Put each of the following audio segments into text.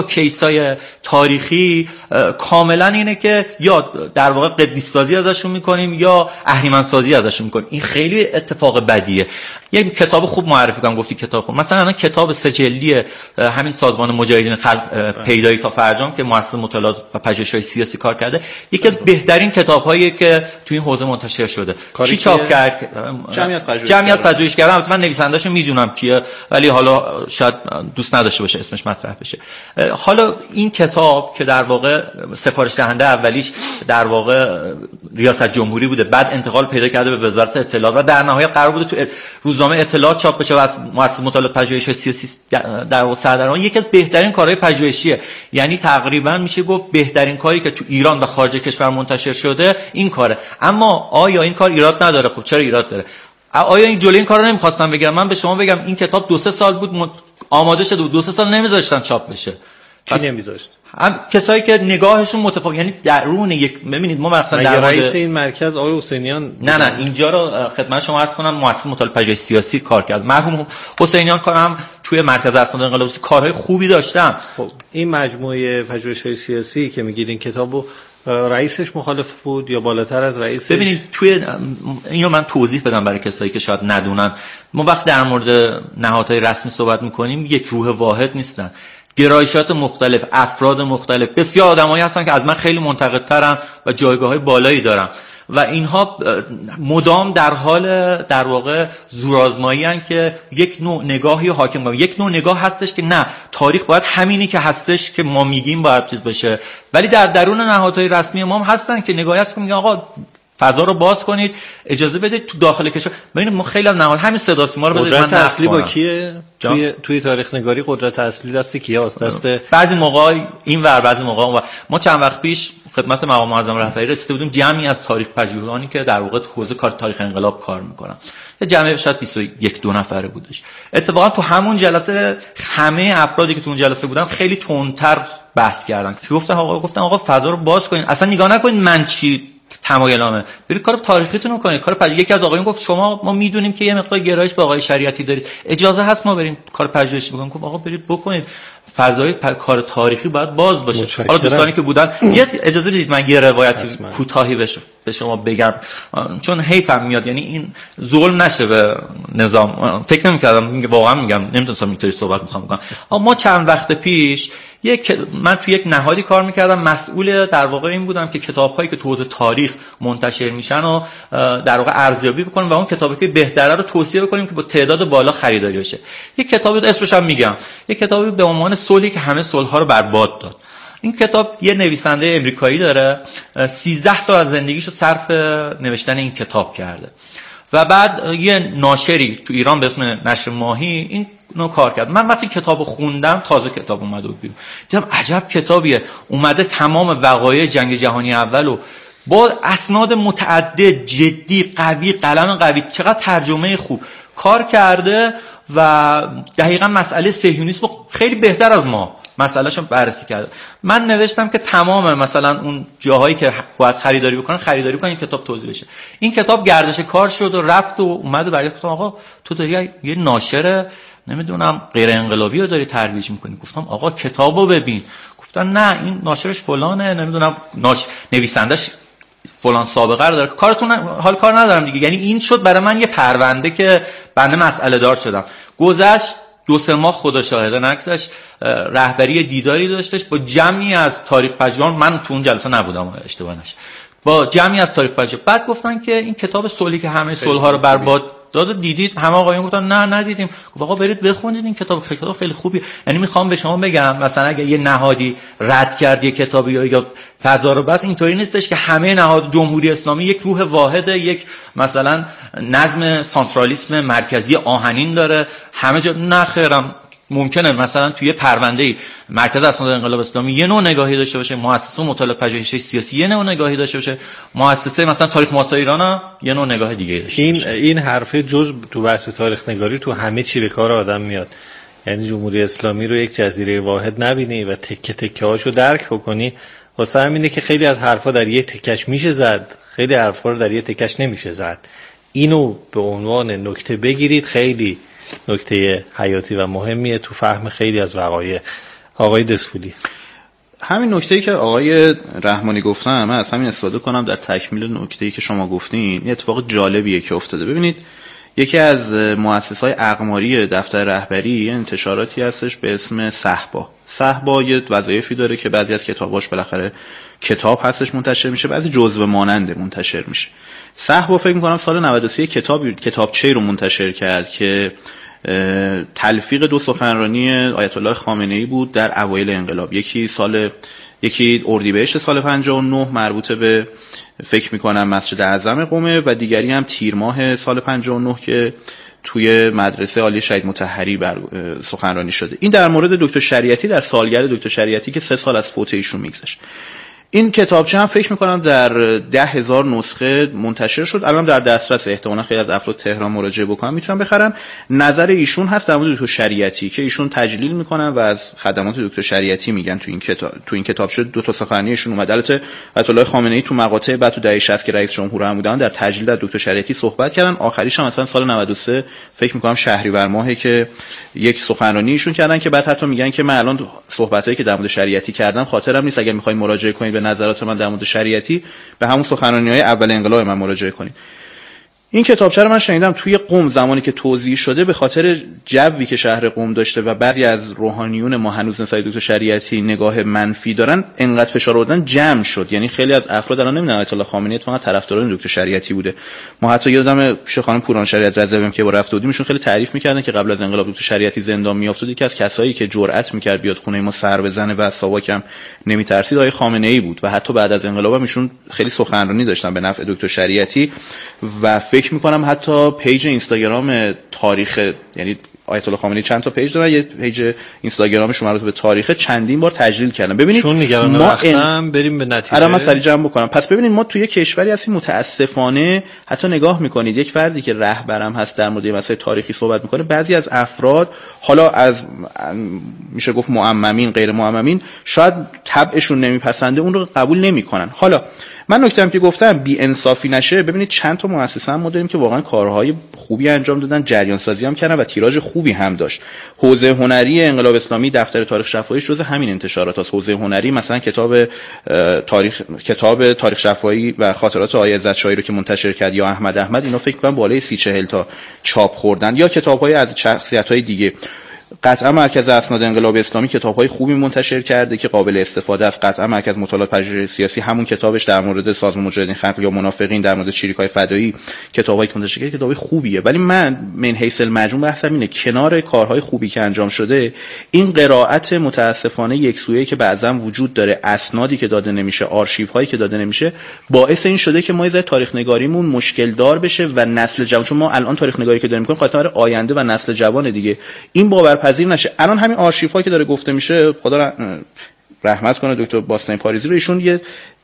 کیسای تاریخی کاملا اینه که یا در واقع قدیس سازی ازشون میکنیم یا اهریمن سازی ازشون میکنیم. این خیلی اتفاق بدیه. یه کتاب خوب معرفی کنم، گفتی کتاب خوب، مثلا الان کتاب سجلی همین سازمان مجاهدین خلق پیدایی تا فرجام که مؤسسه مطالعات و پژوهش‌های سیاسی کار کرده، یکی از بهترین کتاب‌هایی که تو این حوزه منتشر شده. کی چاپ کرد؟ جمعیت پژوهشگران. من نویسنده‌اشو میدونم کیه، ولی حالا شاید دوست نداشته باشه اسمش مطرح بشه. حالا این کتاب که در واقع سفارش دهنده اولیش در واقع ریاست جمهوری بوده، بعد انتقال پیدا کرده به وزارت اطلاعات و در نهایت قرار بوده تو روزنامه اطلاعات چاپ بشه و از مؤسسه مطالعات پژوهش‌های سیاسی در واقع سردرگم. یکی از بهترین کارهای پژوهشیه، یعنی تقریبا میشه گفت بهترین کاری که تو ایران و خارج کشور منتشر شده این کاره. اما آیا این کار ایراد نداره؟ خب چرا ایراد داره؟ آیا این جلوی این کارو نمیخواستم بگیرم؟ من به شما بگم این کتاب 2-3 سال بود آماده شده بود، 2-3 سال نمیذاشتن چاپ بشه. کی نمیذاشت؟ کسایی که نگاهشون متفاوت، یعنی درون یک، ببینید ما مثلا در رئیس این مرکز آقای حسینیان نه اینجا رو خدمت شما عرض کنم، مؤسسه مطالعات پژوهش سیاسی کار کرد. مرحوم حسینیان کارم توی مرکز اسناد انقلاب کارهای خوبی داشتن. خب این مجموعه پژوهش‌های سیاسی که میگید این کتابو رئیسش مخالف بود یا بالاتر از رئیسش؟ ببینید توی اینو من توضیح بدم برای کسایی که شاید ندونن. ما وقت در مورد نهادهای رسمی صحبت می‌کنیم یک روح واحد نیستن. گرایشات مختلف، افراد مختلف، بسیار آدمایی هستن که از من خیلی منتقدترن و جایگاه‌های بالایی دارن و اینها مدام در حال در واقع زورآزمایی ان که یک نوع نگاهی حاکم کنه. یک نوع نگاه هستش که نه، تاریخ باید همینی که هستش که ما میگیم باید چیز بشه، ولی در درون نهادهای رسمی ما هم هستن که نگاهی هست که میگن آقا فضا رو باز کنید، اجازه بدید تو داخل کشور. ببینید ما خیلی از نهاد همین صدا سیما رو بذارید من قدرت اصلی با کیه؟ توی تاریخ نگاری قدرت اصلی دست کیه است؟ دست بعضی موقع این ور، بعضی موقع اون ور. ما چند وقت پیش خدمت مقام معظم رهبری رسیده بودیم، جمعی از تاریخ پژوهانی که در واقع حوزه کار تاریخ انقلاب کار میکنن، یه جمعی شاید 21-22 نفره بودش. اتفاقا تو همون جلسه همه افرادی که تو اون جلسه بودن خیلی تندتر بحث کردن که گفتن آقا فضا رو باز کنین، اصلا نگاه نکنین من چی تمایلامه، برید کار تاریخیتون رو کنید. کار یکی از آقایون گفت ما میدونیم که یه مقدار گرایش به آقای شریعتی دارید، اجازه هست ما بریم کار پژوهشی بکنیم. گفت آقا برید بکنید، فضای کار تاریخی باید باز باشه. حالا دوستانی که بودن یه اجازه بدید من یه روایتی کوتاهی به شما بگم، چون حیفم میاد، یعنی این ظلم نشه به نظام. فکر نمی‌کردم، واقعا میگم نمیتونستم اینطوری صحبت بکنم. ما چند وقت پیش من تو یک نهادی کار میکردم، مسئول در واقع این بودم که کتاب‌هایی که تو حوزه تاریخ منتشر میشن و در واقع ارزیابی بکنیم و اون کتابی که بهتره رو توصیه بکنیم که با تعداد بالا خریداری بشه. یک کتاب اسمش هم میگم، یک کتابی به عنوان صلحی که همه صلح‌ها رو برباد داد. این کتاب یه نویسنده امریکایی داره، 13 سال از زندگیشو صرف نوشتن این کتاب کرده و بعد یه ناشری تو ایران به اسم نشر ماهی این نو کار کرد. من وقتی کتابو خوندم، تازه کتاب اومده بود بیرون، دیدم عجب کتابیه، اومده تمام وقایع جنگ جهانی اولو با اسناد متعدد، جدی، قوی، قلم قوی، چقدر ترجمه خوب کار کرده و دقیقاً مسئله صهیونیسم خیلی بهتر از ما مسئلهشو بررسی کرده. من نوشتم که تمام مثلا اون جاهایی که باید خریداری کنن این کتاب توضیح بشه. این کتاب گردش کار شد و رفت و اومد و برگشت. گفتم آقا تو داری یه ناشر نمیدونم غیر انقلابی رو داری ترویج میکنی. گفتم آقا کتابو ببین. گفتن نه این ناشرش فلانه، نمیدونم نویسندش فلان سابقه رو داره، کارتون حال کار ندارم دیگه. یعنی این شد برای من یه پرونده که بنده مسئله دار شدم. گذشت 2-3 ماه خدا شاهده نگذشت، رهبری دیداری داشتش با جمعی از تاریخ پژوهان، من تو اون جلسه نبودم اشتباه نشه، با جمعی از تاریخ پژوهان. بعد گفتن که این کتاب صلحی که همه صلح‌ها رو برباد داد دیدید؟ همه آقایون گفتن نه ندیدیم. گفت آقا برید بخونید این کتاب خیلی خوبیه. یعنی میخوام به شما بگم مثلا اگه یه نهادی رد کرد یه کتابی یا فضا رو بس، اینطوری نیستش که همه نهاد جمهوری اسلامی یک روح واحده، یک مثلا نظم سانترالیسم مرکزی آهنین داره همه جا. نه خیرم، ممکنه مثلا توی پرونده‌ای مرکز اسناد انقلاب اسلامی یه نوع نگاهی داشته باشه، مؤسسه مطالعات پژوهشی سیاسی یه نوع نگاهی داشته باشه، مؤسسه مثلا تاریخ معاصر ایران هم یه نوع نگاه دیگه داشته باشه. این حرف جز تو بحث تاریخ نگاری تو همه چی به کار آدم میاد. یعنی جمهوری اسلامی رو یک جزیره واحد نبینی و تکه تکه هاشو درک بکنی. واسه همینه که خیلی از حرفا در یک تکش میشه زد، خیلی حرفا رو در یک تکش نمیشه زد. اینو به عنوان نکته بگیرید، خیلی نکته حیاتی و مهمیه تو فهم خیلی از وقایع. آقای دسفولی. همین نکته‌ای که آقای رحمانی گفتن، من از همین استفاده کنم در تکمیل نکته‌ای که شما گفتین. این اتفاق جالبیه که افتاده. ببینید یکی از مؤسسه‌های اقماری دفتر رهبری انتشاراتی هستش به اسم صحبا یه وظایفی داره که بعضی از کتاباش بالاخره کتاب هستش منتشر میشه، بعضی جزوه ماننده منتشر میشه. صحبا فکر می‌کنم سال 93 کتابچه‌ای رو منتشر کرد که تلفیق 2 سخنرانی آیت الله خامنه‌ای بود در اوایل انقلاب. یکی اردیبهشت سال 59 مربوط به فکر میکنم مسجد اعظم قم و دیگری هم تیر ماه سال 59 که توی مدرسه عالی شهید مطهری سخنرانی شده. این در مورد دکتر شریعتی در سالگرد دکتر شریعتی که 3 سال از فوت ایشون میگذشت. این کتابچه هم فکر میکنم در 10,000 نسخه منتشر شد، الان در دسترس، احتمالاً خیلی از افراد تهران مراجعه بکنن میتونن بخرن. نظر ایشون هست در مورد دکتر شریعتی که ایشون تجلیل میکنن و از خدمات دکتر شریعتی میگن. تو این کتابچه 2 تا سخنرانیشون اومد. البته آیت الله خامنه‌ای تو مقاطع بعد تو دهه 60 که رئیس جمهور هم بودن در تجلیل از دکتر شریعتی صحبت کردن. آخریش هم مثلا سال 93 فکر میکنم شهریور ماهه که یک سخنرانی ایشون کردن که بعد حتی میگن که من الان صحبتایی که در مورد شریعتی کردم خاطرم نیست، اگر میخواید مراجعه کنید به نظرات من در مورد شریعتی به همون سخنرانی‌های اول انقلاب من مراجعه کنید. این کتابچه رو من شنیدم توی قم زمانی که توزیع شده به خاطر جوی که شهر قم داشته و بعضی از روحانیون ما هنوز نسبت به دکتر شریعتی نگاه منفی دارن، انقدر فشار آوردن جمع شد. یعنی خیلی از افراد الان نمیدونن آیت الله خامنه‌ای فقط طرفداران دکتر شریعتی بوده. ما حتی یادم پیش خانم پوران شریعت رضوی که با رفت بودیم ایشون خیلی تعریف می‌کردن که قبل از انقلاب دکتر شریعتی زندان میافتاد، یکی از کسایی که جرأت می‌کرد بیاد خونه ما سر بزنه و از ساواک هم نمی‌ترسید آقای خامنه‌ای بود و حتی بعد از انقلاب هم ایشون خیلی سخنرانی داشتن به نفع دکتر شریعتی و فکر می‌کنم حتی پیج اینستاگرام تاریخ، یعنی آیت الله خامنه‌ای چند تا پیج داره، یه پیج اینستاگرامش مربوط به تاریخ چندین بار تجلیل کردن. ببینید چون نگران وقتم بریم به نتیجه. الان من سریع جمع بکنم. پس ببینید ما توی کشوری هستیم متاسفانه، حتی نگاه میکنید یک فردی که رهبرم هست در مورد مسائل تاریخی صحبت میکنه، بعضی از افراد حالا از میشه گفت معممین غیر معممین شاید طبعشون نمیپسنده اون رو قبول نمیکنن. حالا من نکته‌ام که گفتم بی انصافی نشه، ببینید چند تا مؤسسه هم ما داریم که واقعا کارهای خوبی انجام دادن، جریان سازی هم کردن و تیراژ خوبی هم داشت. حوزه هنری انقلاب اسلامی دفتر تاریخ شفاهی جزء همین انتشارات است. حوزه هنری مثلا کتاب تاریخ شفاهی و خاطرات آقای عزت شاهی رو که منتشر کرد یا احمد اینا فکر کنم بالای 30-40 تا چاپ خوردن، یا کتاب‌های از شخصیت‌های دیگه. قطعا مرکز اسناد انقلاب اسلامی کتاب‌های خوبی منتشر کرده که قابل استفاده است. قطعا مرکز مطالعات پژوهش سیاسی همون کتابش در مورد سازمان مجاهدین خلق یا منافقین، در مورد چریک‌های فدایی کتابایی که منتشر کرده کتابای خوبیه. ولی من من حیث المجموع بحثم اینه کنار کارهای خوبی که انجام شده، این قرائت متاسفانه یکسویه‌ای که بعضا وجود داره، اسنادی که داده نمیشه، آرشیوهایی که داده نمیشه، باعث این شده که ما از تاریخ نگاریمون مشکل دار بشه و نسل جوان، چون ما الان تاریخ نگاری که داریم می‌کنیم قاطعاً برای آینده و نسل جوان دیگه این باورپذیر نشه. الان همین آرشیوهایی که داره گفته میشه، خدا رحمت کنه دکتر باستانی پاریزی رو، ایشون یه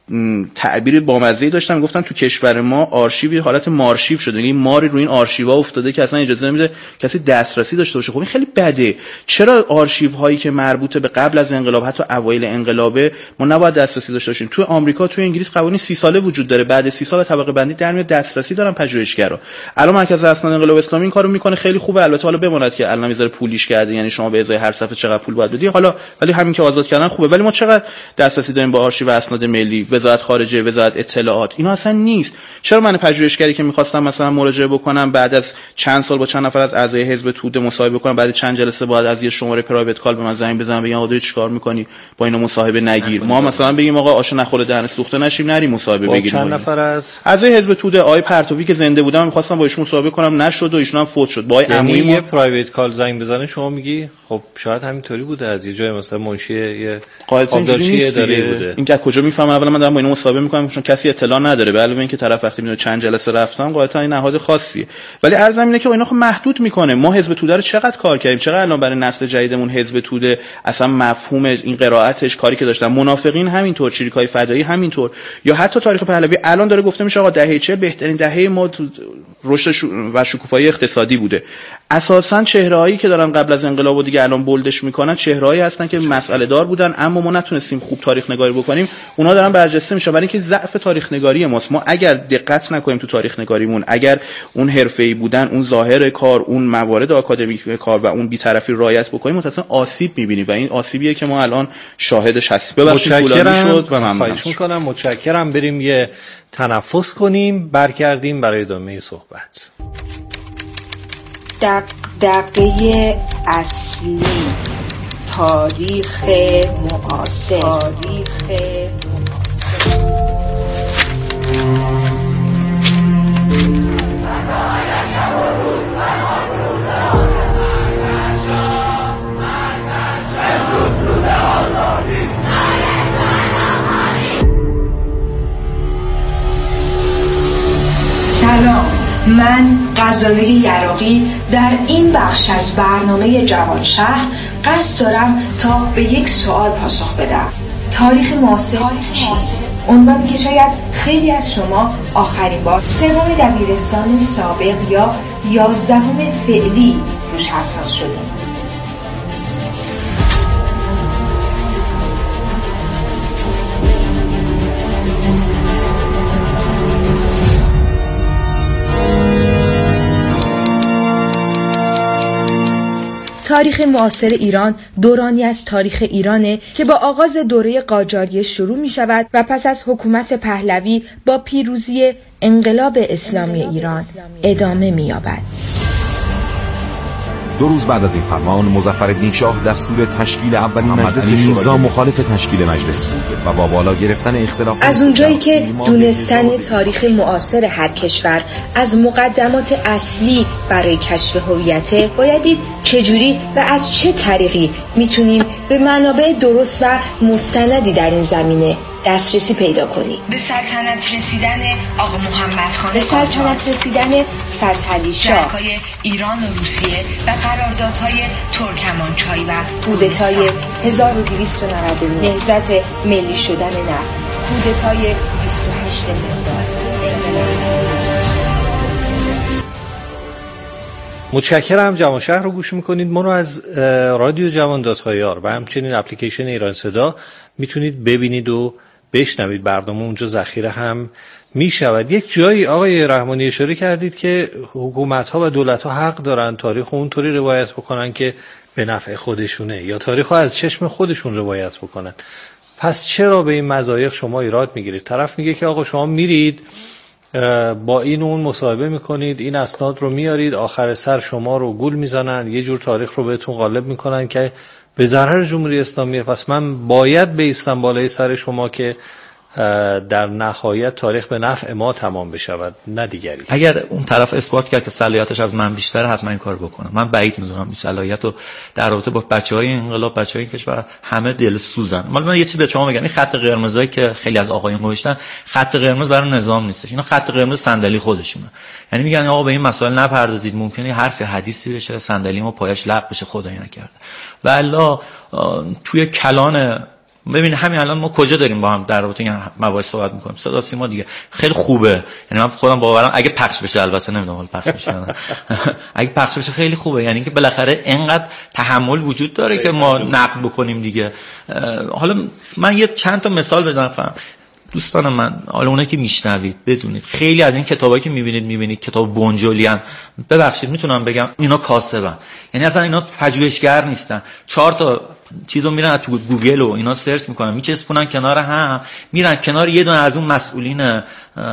تعبیر بامزه‌ای داشتن، گفتن تو کشور ما آرشیوی حالت مارشیو شده، یعنی ماری روی این آرشیوها افتاده که اصلا اجازه نمیده کسی دسترسی داشته باشه. خب این خیلی بده. چرا آرشیوهایی که مربوط به قبل از انقلاب حتی اوایل انقلابه ما نباید دسترسی داشته باشیم؟ تو آمریکا تو انگلیس قوانین 30 ساله وجود داره، بعد 30 سال طبقه بندی در میاد دسترسی دارن پژوهشگرا. الان مرکز اسناد انقلاب اسلامی این کارو میکنه، خیلی خوبه. البته حالا بماند که الان میذاره پولیش کرده، یعنی شما به ازای هر صفحه چقدر پول باید بدی، حالا ولی همین که آزاد کردن خوبه. ولی ما چقدر دسترسی داریم به آرشیو اسناد ملی، وزارت خارجه، وزارت اطلاعات؟ اینا اصلا نیست. چرا من پژوهشگری که می‌خواستم مثلا مراجعه بکنم بعد از چند سال با چند نفر از اعضای حزب توده مصاحبه کنم، بعد چند جلسه بعد از یه شماره پرایوت کال به من زنگ بزنن بگن آقا چیکار می‌کنی با اینا مصاحبه نگیر، ما مثلا بگیم آقا آش نخوره دهن سوخته نشیم نریم مصاحبه بگیریم. چند نفر از اعضای حزب توده آقای پرتوی که زنده بودن می‌خواستم با ایشون مصاحبه کنم، نشد و ایشون هم فوت شد. با آقای یعنی عمویی یه پرایوت کال زنگ بزنه شما میگی خب شاید همینطوری بوده، از یه جای مثلا منشی یه قاعده‌ای اداره بوده. این که کجا میفهمن؟ اولا من دارم با اینا مصاحبه می‌کنم چون کسی اطلاع نداره. علاوه اینکه طرف وقتی میاد چند جلسه رفتن قاعدتا این نهاد خاصیه. ولی عرضم اینه که اینا خب محدود میکنه. ما حزب توده رو چقدر کار کردیم، چقدر الان برای نسل جدیدمون حزب توده اصلا مفهوم این قرائتش کاری که داشتن، منافقین همینطور، چریکای فدایی همینطور، یا حتی تاریخ پهلوی الان داره گفته میشه آقا دهه 40 بهترین دهه ما رشد و شکوفایی اقتصادی بوده. اساسا چهرهایی که دارن قبل از انقلاب و دیگه الان بولدش میکنن چهرهایی هستن که مسئله دار بودن، اما ما نتونستیم خوب تاریخ نگاری بکنیم، اونا دارن برجسته میشن. برای اینکه ضعف تاریخ نگاری ماست. ما اگر دقت نکنیم تو تاریخ نگاریمون، اگر اون حرفه‌ای بودن، اون ظاهر کار، اون موارد آکادمیک کار و اون بی‌طرفی رعایت بکنیم، متأسفانه آسیب می‌بینیم و این آسیبیه که ما الان شاهدش هستیم. ببخشید طولانی شد و ممنونم. خواهش می‌کنم. متشکرم. بریم یه تنفس کنیم، برگردیم برای ادامه صحبت. دغدغه اصلی تاریخ معاصر. سلام، من غزاله یراقی در این بخش از برنامه جوانشهر قصد دارم تا به یک سوال پاسخ بدم. تاریخ معاصر چیست؟ عنوانی که شاید خیلی از شما آخرین بار سوم دبیرستان سابق یا 11 فعلی روش حساس شدیم. تاریخ معاصر ایران دورانی از تاریخ ایرانه که با آغاز دوره قاجاریه شروع می شود و پس از حکومت پهلوی با پیروزی انقلاب اسلامی ایران ادامه می یابد. 2 روز بعد از این فرمان، مظفرالدین شاه دستور تشکیل اولین مجلس شورای مخالف تشکیل مجلس بود و با بالا گرفتن اختلاف از اونجایی که دونستن تاریخ معاصر هر کشور از مقدمات اصلی برای کشف هویت، باید دید چجوری و از چه طریقی میتونیم به منابع درست و مستندی در این زمینه دسترسی پیدا کنیم. به سلطنت رسیدن آقا محمد خان، به سلطنت رسیدن فتحعلی شاه، جنگ‌های ایران و روسیه و قراردادهای ترکمانچای و کودتای 1299، نهضت ملی شدن نفت، کودتای 28 مرداد. متشکرم. جوانشهر رو گوش میکنید. ما رو از رادیو جوان داتایار و همچنین اپلیکیشن ایران صدا میتونید ببینید و بشنوید. برنامه اونجا ذخیره هم میشود. یک جایی آقای رحمانی اشاره کردید که حکومت‌ها و دولت‌ها حق دارن تاریخ اونطوری روایت بکنن که به نفع خودشونه یا تاریخ از چشم خودشون روایت بکنن. پس چرا به این مضایق شما ایراد میگیرید؟ طرف میگه که آقا شما میرید با این اون مصاحبه میکنید، این اسناد رو میارید، آخر سر شما رو گول میزنن، یه جور تاریخ رو بهتون غالب میکنن که به ضرر جمهوری اسلامی. پس من باید بایستم بالای سر شما که در نهایت تاریخ به نفع ما تمام بشود، نه دیگری. اگر اون طرف اثبات کرد که صلاحیتش از من بیشتره، حتما این کار بکنم. من بعید میدونم این صلاحیت رو در رابطه با بچهای انقلاب، بچهای این کشور همه دلسوزن. من یه چیزی به شما بگم، این خط قرمزایی که خیلی از آقایون گذاشتن، خط قرمز برای نظام نیستش، اینا خط قرمز صندلی خودشونه. یعنی میگن آقا به این مسائل نپردازید، ممکنه حرف حدیثی بشه صندلی ما پایش لغو بشه، خدای نکرده. والله توی کلان ببین همین الان ما کجا داریم با هم در رابطه این مباحث صحبت میکنیم. صدا سیما دیگه خیلی خوبه، یعنی من خودم باورم اگه پخش بشه، البته نمیدونم حالا پخش بشه نه اگه پخش بشه خیلی خوبه، یعنی که بالاخره اینقدر تحمل وجود داره که ما نقد بکنیم دیگه. حالا من یه چند تا مثال بزنم. دوستان من، حالا اونایی که میشنوید بدونید خیلی از این کتابایی که میبینید کتاب بنجلی ان، ببخشید میتونم بگم اینا کاسبن، یعنی اصلا اینا پژوهشگر نیستن. 4 تا چیزو میرن تو گوگل و اینا سرچ میکنن، میچسبونن کنار هم، میرن کنار یه دونه از اون مسئولین،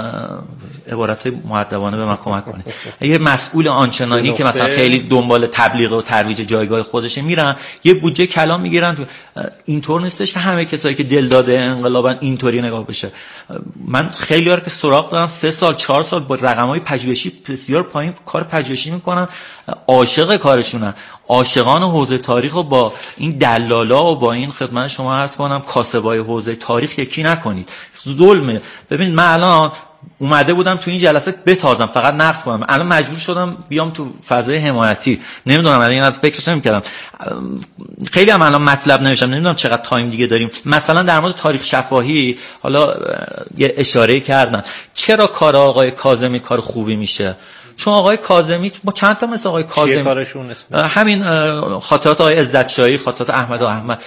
عبارت مؤدبانه به من کمک کنه، یه مسئول آنچنانی که مثلا خیلی دنبال تبلیغ و ترویج جایگاه خودشه، میرن یه بودجه کلام میگیرن. اینطور نیستش که همه کسایی که دل داده انقلابن اینطوری نگاه بشه. من خیلی‌ها رو که سراغ دارم 3 سال 4 سال با رقم‌های پژوهشی بسیار پایین کار پژوهشی میکنن، عاشق کارشونن، عاشقان حوزه تاریخ رو با این دلالا و با این خدمت شما عرض کنم کاسبای حوزه تاریخ یکی نکنید. ظلمه. ببین من الان اومده بودم تو این جلسه بتازم، فقط نقد کنم، الان مجبور شدم بیام تو فضای حمایتی. نمیدونم الان از فکرش نمی‌کردم، خیلی هم الان مطلب نوشتم، نمیدونم چقدر تایم دیگه داریم. مثلا در مورد تاریخ شفاهی حالا یه اشاره کردن، چرا کار آقای کاظمی کار خوبی میشه؟ چون آقای کاظمی با چند تا مثل آقای کاظمی کارشون همین خاطرات آقای عزتشاهی، خاطرات احمد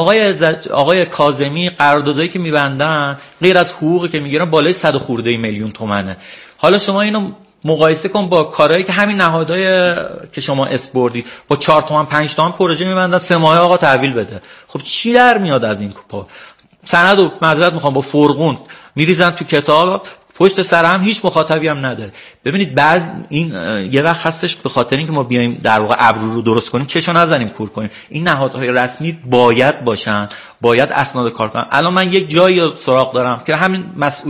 آقای کاظمی قراردادایی که میبندن غیر از حقوقی که میگیرن بالای 100 خورده میلیون تومانه. حالا شما اینو مقایسه کن با کارهایی که همین نهادهای که شما اسپوردی با 4 تومن 5 تومن پروژه میبندن 3 ماه آقا تحویل بده. خب چی در میاد از این کوپا؟ سند و معذرت میخوام با فرغون میریزن تو کتاب، پشت سر هم هیچ مخاطبی هم نداره. ببینید بعض این یه وقت هستش به خاطر اینکه ما بیایم در واقع ابرو رو درست کنیم چشو نزنیم کور کنیم. این نهادهای رسمی باید باشن، باید اسناد کار کنن. الان من یک جایی سراغ دارم که همین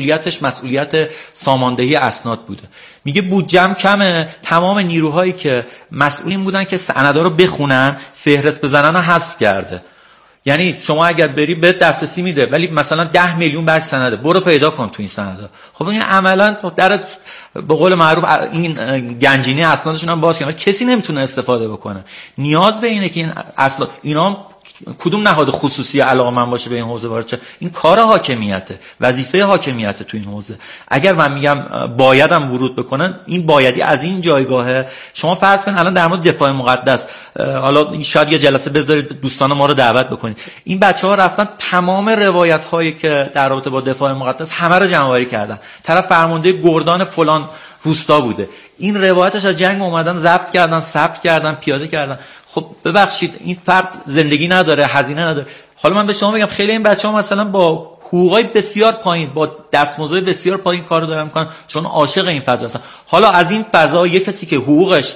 مسئولیت ساماندهی اسناد بوده. میگه بودجه‌ام کمه، تمام نیروهایی که مسئولین بودن که سندا رو بخونن فهرست بزنن حذف کرده. یعنی شما اگر بری به دسترسی میده ولی مثلا 10 میلیون برگ سنده، برو پیدا کن تو این سندا. خب این عملا در به قول معروف این گنجینه اسنادشون هم باز کنه، کسی نمیتونه استفاده بکنه. نیاز به اینه که این اسناد اینا کدوم نهاد خصوصی علاقه‌مند باشه به این حوزه وارد شه. این کار حاکمیته، وظیفه حاکمیته تو این حوزه. اگر من میگم بایدم ورود بکنن، این بایدی از این جایگاهه. شما فرض کن الان در مورد دفاع مقدس، حالا شاید یه جلسه بذارید دوستان ما رو دعوت بکنید. این بچه‌ها رفتن تمام روایت‌هایی که در رابطه با دفاع مقدس همه رو جمع‌آوری کردن. طرف فرمانده گردان فلان روستا بوده، این روایتش از جنگ اومدن ضبط کردن، ثبت کردن، پیاده کردن. خب ببخشید این فرد زندگی نداره، هزینه نداره. حالا من به شما بگم خیلی این بچه‌ها مثلا با حقوقای بسیار پایین، با دستمزدهای بسیار پایین کارو دارن میکنن چون عاشق این فضا هستن. حالا از این فضا یک کسی که حقوقش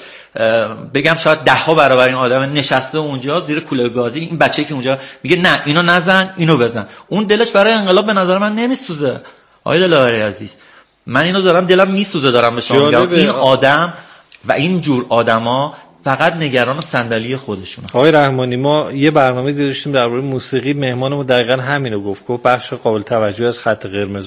بگم شاید 10 برابر این آدم نشسته اونجا زیر کوله گازی، این بچه‌ای که اونجا میگه نه اینو نزن اینو بزن، اون دلش برای انقلاب به نظر من نمیسوزه. آقای دلاوری عزیز، من اینو دارم دلم میسوزه، دارم به شما میگم این آدم و این جور آدما فقط نگران صندلی خودشونه. آقای رحمانی، ما یه برنامه داشتیم درباره موسیقی، مهمانمون دقیقاً همینو گفت بخش قابل توجه از خط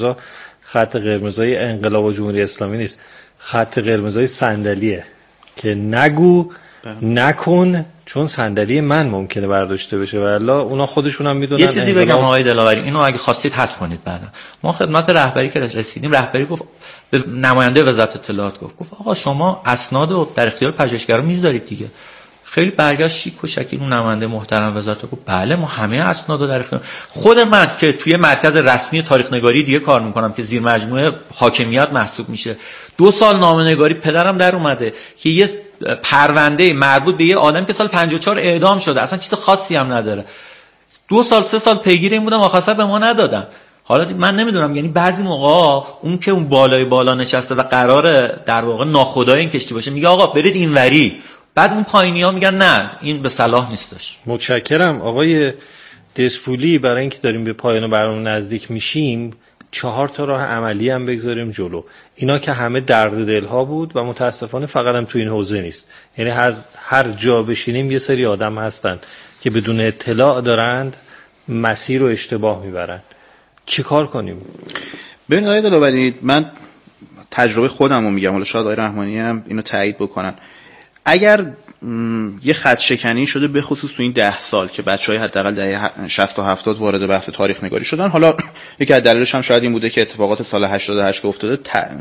قرمزای انقلاب و جمهوری اسلامی نیست، خط قرمزای صندلیه که نگو نکن چون صندلی من ممکنه برداشته بشه و الا اونا خودشون هم میدونن. یه چیزی بگم آقای دلاوری، اینو اگه خواستید حذف کنید بعدا. ما خدمت رهبری که رسیدیم، رهبری گفت، به نماینده وزارت اطلاعات گفت آقا شما اسناد رو در اختیار پژوهشگرا میذارید دیگه. خیلی برگشت شیک و شکیل اون نماینده محترم وزارت گفت بله ما همه اسناد رو در اختیار. خود من که توی مرکز رسمی تاریخ نگاری دیگه کار میکنم که زیر مجموعه حاکمیت محسوب میشه، 2 سال نامه‌نگاری پدرم در اومده که یه پرونده مربوط به یه آدم که سال 54 اعدام شده، اصلا چیز خاصی هم نداره، 2 سال 3 سال پیگیر این بودم، آخر به ما ندادن. حالا من نمیدونم، یعنی بعضی موقع اون که اون بالای بالا نشسته و قراره در واقع ناخدای این کشتی باشه میگه آقا برید اینوری، بعد اون پایینی‌ها میگن نه این به صلاح نیستش. متشکرم آقای دسفولی. برای اینکه داریم به پایان برنامه نزدیک میشیم 4 تا راه عملی هم بگذاریم جلو. اینا که همه درد دلها بود و متاسفانه فقط هم تو این حوزه نیست، یعنی هر جا بشینیم یه سری آدم هستن که بدون اطلاع دارند مسیر رو اشتباه میبرند. چی کار کنیم؟ ببین آقای دلاوری، من تجربه خودم رو میگم، حالا شاید آقای رحمانی هم اینو تایید بکنن. اگر یه خط شکنی شده به خصوص تو این 10 سال که بچهای حداقل دهه 60 و 70 وارد بحث تاریخ نگاری شدن، حالا یکی از دلایلش هم شاید این بوده که اتفاقات سال 88 که افتاده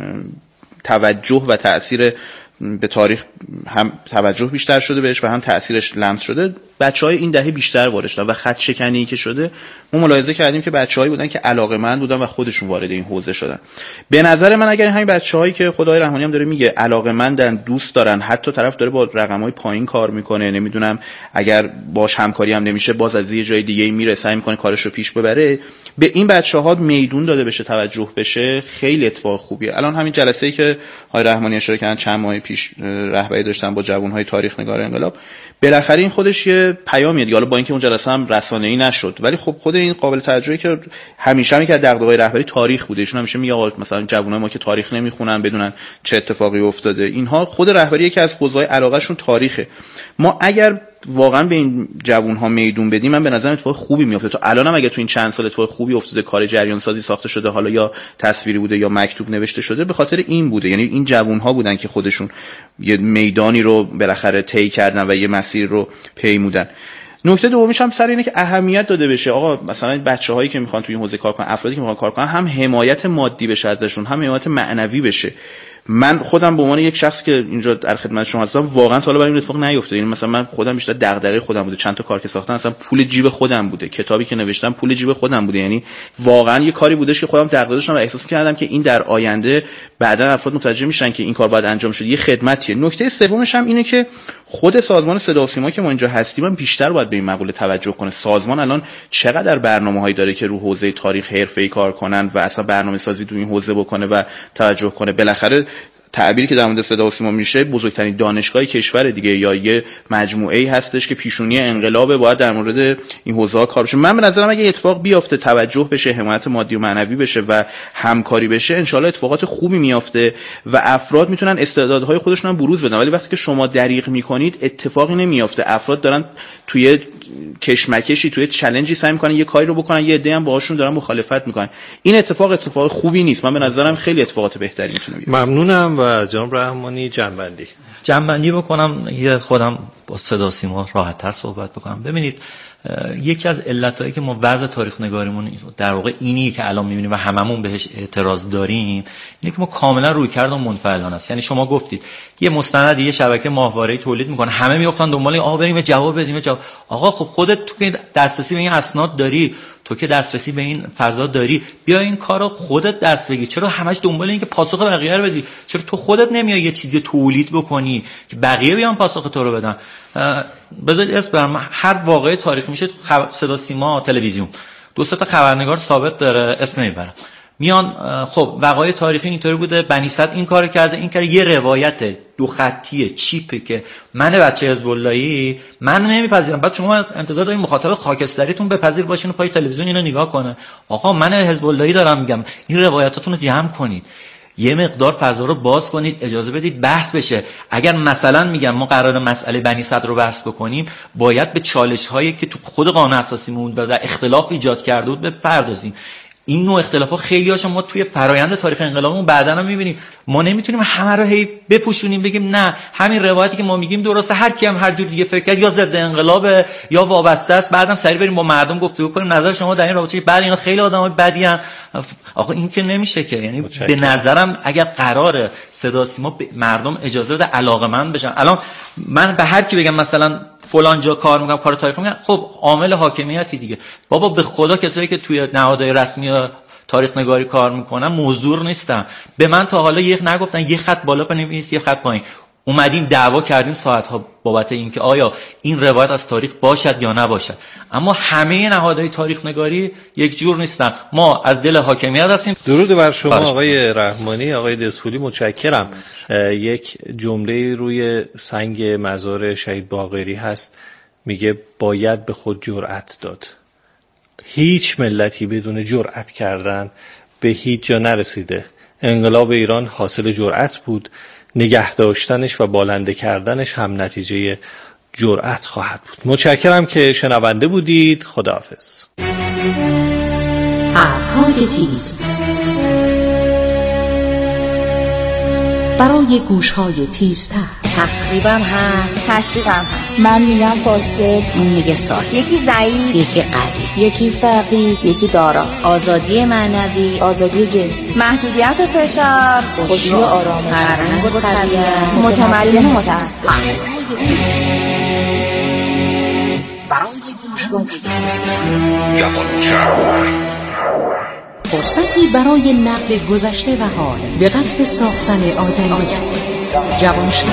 توجه و تأثیر به تاریخ، هم توجه بیشتر شده بهش و هم تأثیرش لمس شده، بچهای این دهه بیشتر وارد شدن و خط شکنی که شده ما ملاحظه کردیم که بچه‌هایی بودن که علاقه‌مند بودن و خودشون وارد این حوزه شدن. به نظر من اگر همین بچه‌هایی که خدای رحمانی هم داره میگه علاقه‌مندن، دوست دارن، حتی طرف داره با رقم‌های پایین کار میکنه، نمیدونم اگر باش همکاری هم نمیشه باز از یه جای دیگه میره سعی میکنه کارش رو پیش ببره، به این بچه‌ها میدون داده بشه، توجه بشه، خیلی اتفاق خوبیه. الان همین جلسه‌ای که آقای رحمانی اشاره کردن چند ماه پیش رهبری داشتن با جوان‌های تاریخ نگار انقلاب، بالاخره این خودش یه پیامیه دیگه. حالا با اینکه اون جلسه هم رسانه‌ای نشد ولی خب خود این قابل توجهی که همیشه هم که دغدغه‌های رهبری تاریخ بوده، ایشون همیشه میگه آقا مثلا جوانای ما که تاریخ نمیخونن بدونن چه اتفاقی افتاده، اینها خود رهبری که از حوزه‌های علاقه‌شون تاریخه. ما اگر واقعا به این جوان‌ها میدون بدیم، من به نظرم اتفاق خوبی میفته. تو الانم اگه تو این چند سال اتفاق خوبی افتاده، کار جریان سازی ساخته شده، حالا یا تصویری بوده یا مکتوب نوشته شده، به خاطر این بوده. یعنی این جوان‌ها بودن که خودشون یه میدانی رو بالاخره طی کردن و یه مسیر رو پیمودن. نکته دومیش هم سر اینه که اهمیت داده بشه آقا مثلا بچه‌هایی که میخوان توی این حوزه کار کنن، افرادی که میخوان کار کنن، هم حمایت مادی بشه ازشون، هم حمایت معنوی بشه. من خودم به عنوان یک شخص که اینجا در خدمت شما هستم واقعا تا حالا برای این اتفاق نیفتاد. یعنی مثلا من خودم بیشتر دغدغه خودم بوده، چند تا کار که ساختم اصلا پول جیب خودم بوده، کتابی که نوشتم پول جیب خودم بوده. یعنی واقعا یه کاری بودش که خودم دغدغه داشتم و احساس می‌کردم که این در آینده بعدا افراد متوجه میشن که این کار باید انجام شد، یه خدمتیه. نکته سومش هم اینه که خود سازمان صدا و سیما که ما اینجا هستیم هم بیشتر باید به این مقوله توجه کنه. سازمان الان چقدر برنامه‌هایی داره که رو حوزه تاریخ حرفه‌ای کار کنن و اصلا برنامه‌سازی تو این حوزه بکنه و توجه کنه. بالاخره تعبیری که در مورد صدا و سیما میشه بزرگترین دانشگاه کشور دیگه یا یه مجموعه‌ای هستش که پیشونی انقلاب باید در مورد این حوزه‌ها کار بشه. من به نظرم اگه اتفاق بیفته، توجه بشه، حمایت مادی و معنوی بشه و همکاری بشه، انشالله اتفاقات خوبی میافته و افراد میتونن استعدادهای خودشون هم بروز بدن. ولی وقتی که شما دریغ میکنید اتفاقی نمیافته. افراد دارن توی کشمکشی، توی چالنجی سعی میکنن یه کاری رو بکنن، یه عده هم باهاشون دارن مخالفت میکنن. این اتفاق خوبی نیست. من به نظرم خیلی اتفاقات بهتری میتونه بیفته. ممنونم. و جناب رحمانی جنبندی بکنم، یه خودم با صدا سیما راحت‌تر صحبت بکنم. ببینید یکی از علتایی که ما وضع تاریخ نگاریمون در واقع اینی که الان می‌بینیم و هممون بهش اعتراض داریم اینه که ما کاملا رویکرد منفعلانه است. یعنی شما گفتید یه مستند یه شبکه ماهواره‌ای تولید می‌کنه، همه میافتن دنبال آقا بریم جواب بدیم. آقا خب خودت تو که دسترسی به این اسناد داری، تو که دسترسی به این فضا داری، بیا این کارو خودت دست بگیر. چرا همش دنبال این که پاسخ بقیه رو بدی؟ چرا تو خودت نمیای یه چیزی تولید بکنی که بقیه بیان پاسخ تو رو بدن؟ بذارید اسم برم، هر واقعه تاریخی میشه صدا سیما تلویزیون 2 تا خبرنگار ثابت داره، اسم نمیبرم، میان خب وقایع تاریخی اینطوری بوده، بنی صدر این کارو کرده، این کار یه روایت 2 خطی چیپه که من بچه حزب اللهی من نمیپذیرم. بعد شما انتظار دارید مخاطب خاکستریتون بپذیر باشین و پای تلویزیون اینو نگاه کنه. آقا من حزب اللهی دارم میگم، این روایتاتون رو جمع کنید، یه مقدار فضا رو باز کنید، اجازه بدید بحث بشه. اگر مثلا میگم ما قرار مسئله بنی صدر رو بحث بکنیم، باید به چالش هایی که تو خود قانون اساسی مون و اختلاف ایجاد کرده بود بپردازیم. این نوع اختلافا خیلی هاشو ما توی فرایند تاریخ انقلابمون بعداً هم می‌بینیم. ما نمیتونیم همه رو هی بپوشونیم بگیم نه همین روایتی که ما میگیم درسته، هر کی هم هر جور دیگه فکر کرد یا ضد انقلابه یا وابسته است، بعدم سریع بریم با مردم گفتگو کنیم نظر شما در این رابطه بله اینا خیلی آدمای بدی ان. آقا این که نمیشه که. یعنی به نظرم اگر قراره صدا سیما مردم اجازه بده علاقه‌مند بشن، الان من به هر کی بگم مثلا فلان جا کار میکنم کار تاریخی میگم، خب عامل حاکمیتی دیگه. بابا به خدا کسایی که توی نهادهای رسمی تاریخ نگاری کار میکنن مزدور نیستن. به من تا حالا نگفتن یه خط بالا بنویس یه خط پایین. اومدیم دعوا کردیم ساعت‌ها بابت این که آیا این روایت از تاریخ باشد یا نباشد. اما همه نهادهای تاریخ نگاری یک جور نیستن. ما از دل حاکمیت هستیم. درود بر شما آقای رحمانی. آقای دسفولی متشکرم. یک جمله روی سنگ مزار شهید باقری هست، میگه باید به خود جرأت داد. هیچ ملتی بدون جرأت کردن به هیچ جا نرسیده. انقلاب ایران حاصل جرأت بود، نگه داشتنش و بالنده کردنش هم نتیجه جرأت خواهد بود. متشکرم که شنونده بودید. خداحافظ. حرف‌های تیز برای گوش‌های تیزتر. تقریبا هست، تشویقم هست. من میگم فاسد، این میگه ساخت. یکی ضعیف، یکی قوی، یکی فقیر، یکی دارا. آزادی معنوی، آزادی جنسی، محدودیت فشار، خوشی و آرامش، فرهنگ و طبیعت، متمدن و متعصب. برای گوش‌های تیزتر. فرصتی برای نقد گذشته و حال به قصد ساختن آینده. جوانشهر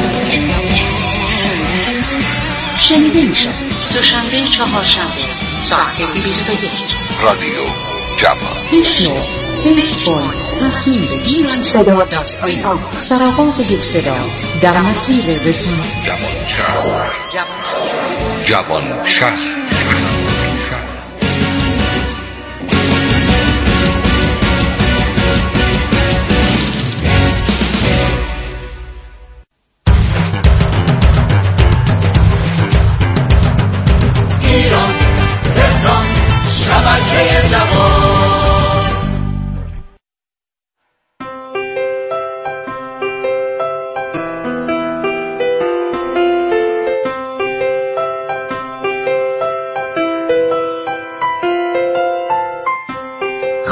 شنیده میشه دوشنبه 4 ساعت 21 رادیو جوان. بشنو، فکر کن، تصمیم بگیر. ایرانصدا.ir سرآغاز یک صدا در مسیر رسانه. جوانشهر.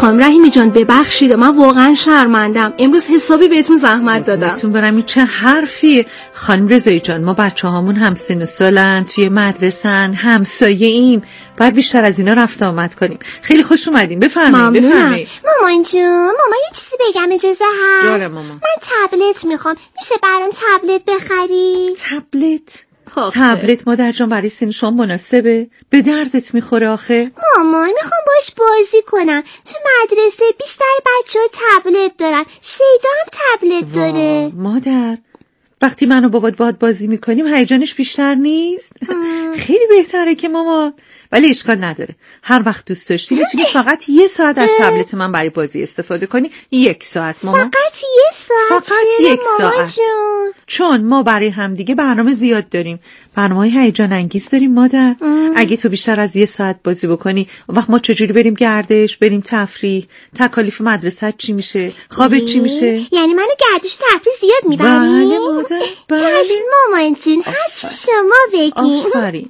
خانم رحیمی جان ببخشید، من واقعا شرمندم، امروز حسابی بهتون زحمت دادم. بهتون برم. این چه حرفیه خانم رضایی جان؟ ما بچه‌هامون هم سن و سالن، توی مدرسن، همسایه ایم، باید بیشتر از اینا رفت آمد کنیم. خیلی خوش اومدین. بفرمایید. مامان جون، مامان یه چیزی بگم اجازه هست؟ جاره مامان. من تبلت میخوام، میشه برام تبلت بخری؟ تبلت؟ تبلت مادر جان برای سن شما مناسبه؟ به دردت میخوره آخه؟ مامان میخوام باش بازی کنم. تو مدرسه بیشتر بچه‌ها تبلت دارن، شیدا هم تبلت داره. مادر وقتی من و بابات باهات بازی میکنیم هیجانش بیشتر نیست؟ خیلی بهتره که ماما. ولی اشکال نداره، هر وقت دوست داشتی میتونی فقط 1 ساعت از تبلت من برای بازی استفاده کنی. 1 ساعت ماما. فقط 1 ساعت؟ فقط 1 ساعت. چون ما برای همدیگه برنامه زیاد داریم، برنامه‌های هیجان انگیز داریم مادر. اگه تو بیشتر از 1 ساعت بازی بکنی، وقت ما چجوری بریم گردش، بریم تفریح؟ تکالیف مدرسه چی میشه؟ خوابت چی میشه؟ یعنی منو گردش تفریح زیاد میبری؟ بله مادر، بله. چشم مامان جون، هر چی شما بگین. آفرین.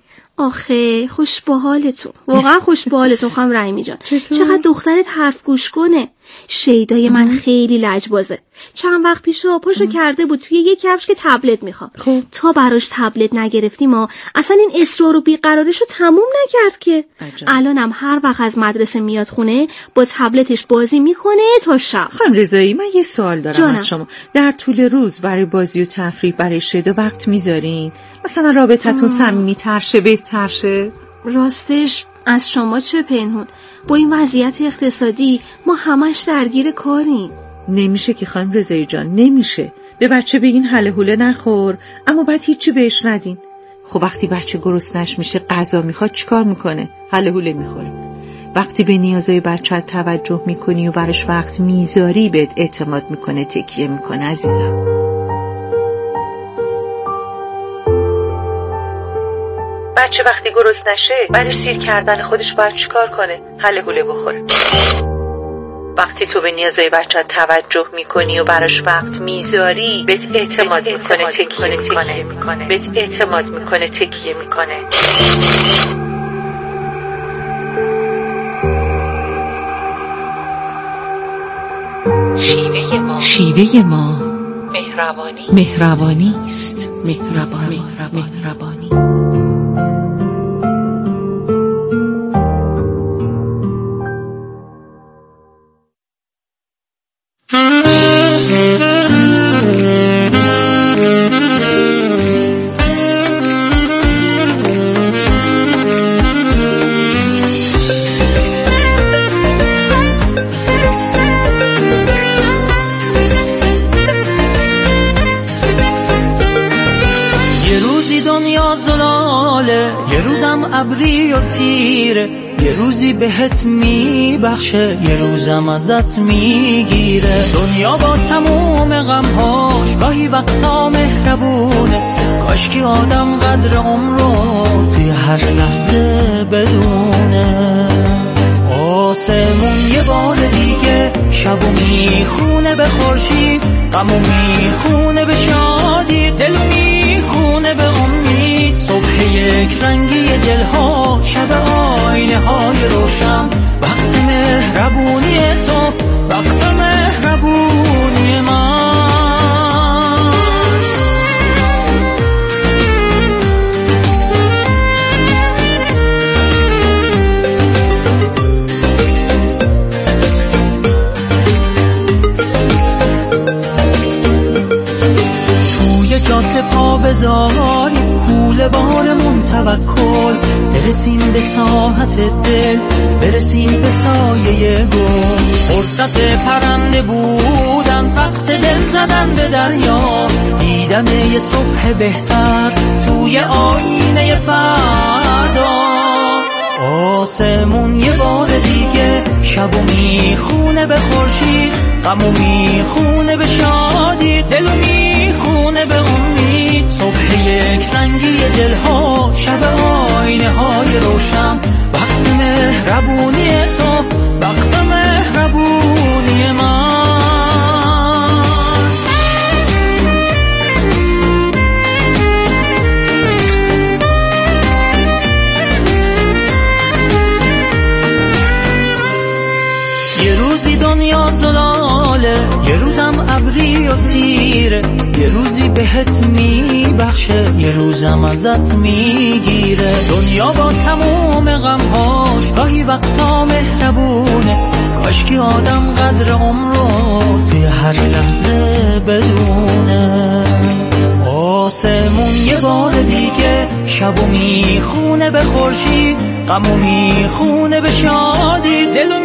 آخه خوش به حالتون، واقعا خوش به حالتون خانم رحیمی جان. چقدر دخترت حرف گوش کنه. شیدای من خیلی لجبازه. چند وقت پیشو پاشو کرده بود توی یک کفش که تبلت میخوام. تا براش تبلت نگرفتیم ما اصلا این اصرار و بیقراریشو تموم نکرد که. الانم هر وقت از مدرسه میاد خونه با تبلتش بازی میکنه تا شب. خانم رضایی من یه سوال دارم از شما. در طول روز برای بازی و تفریح برای شیدا وقت میذارین؟ مثلا رابطتون صمیمی‌تر شه، بهتر شه؟ راستش از شما چه پنهون، با این وضعیت اقتصادی ما همش درگیر کاریم. نمیشه که خانم رضایی جان، نمیشه. به بچه بگین هله هوله نخور، اما بعد هیچی بهش ندین. خب وقتی بچه گرسنش میشه غذا میخواد چیکار میکنه؟ هله هوله میخوره. وقتی به نیازهای بچه توجه میکنی و براش وقت میذاری بهت اعتماد میکنه، تکیه میکنه عزیزم. بچه وقتی گرسنشه برای سیر کردن خودش باید چیکار کنه؟ هله هوله بخوره. وقتی تو به نیازهای بچه توجه میکنی و براش وقت میذاری بهت اعتماد میکنه، تکیه میکنه. بهت اعتماد میکنه، تکیه میکنه. شیوه ما مهربانی است. مهربانی. ابری و تیره، یه روزی بهت میبخشه، یه روزم ازت میگیره. دنیا با تموم غمهاش گاهی وقتا مهربونه، کاش که آدم قدر عمرو توی هر لحظه بدونه. آسمون یه بار دیگه شبو میخونه به خورشید، غمو میخونه به شادی، دل میخونه به امید. صبح یک رنگی دلها، شب آینه های روشن، وقت مهربونی تو، وقت مهربونی من. توی جاده پا بذاری، کوله بارمون توکل، برسیم به ساحت دل، برسیم به سایه گل. فرصت پرنده بودن، وقت دل زدن به دریا، دیدن یه صبح بهتر توی آینه فردا. آسمون یه بار دیگه شبو میخونه به خورشید، غمو میخونه به شادی، دلو میخونه به امید. صبح یک رنگی دلها، شب آینه های روشن، وقت مهربونی تو، وقت مهربونی من. یه روزی دنیا زلاله، یه روزم ابری و تیره، یه روزی بهت میبخشه، یه روزم ازت میگیره. دنیا با تموم غمهاش گاهی وقتا مهربونه، کاش که آدم قدر عمر رو توی هر لحظه بدونه. آسمون یه بار دیگه شبو میخونه به خورشید، غمو میخونه به شادی، دلو